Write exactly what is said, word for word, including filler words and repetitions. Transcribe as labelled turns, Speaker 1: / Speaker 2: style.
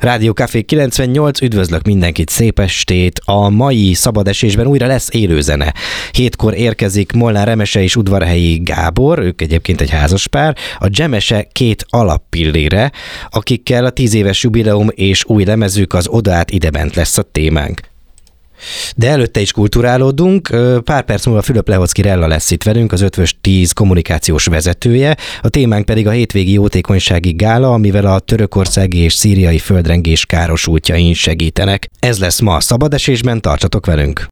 Speaker 1: Rádió Café kilencvennyolc, üdvözlök mindenkit, szép estét! A mai szabad esésben újra lesz élőzene. Hétkor érkezik Molnár Remese és Udvarhelyi Gábor, ők egyébként egy házaspár, a Dzsemese két alappillére, akikkel a tíz éves jubileum és új lemezük, az Oda át idebent lesz a témánk. De előtte is kulturálódunk, pár perc múlva Fülöp Lehocki Rella lesz itt velünk, az Ötvös tíz kommunikációs vezetője, a témánk pedig a hétvégi jótékonysági gála, amivel a törökországi és szíriai földrengés károsultjain segítenek. Ez lesz ma a szabadesésben, tartsatok velünk!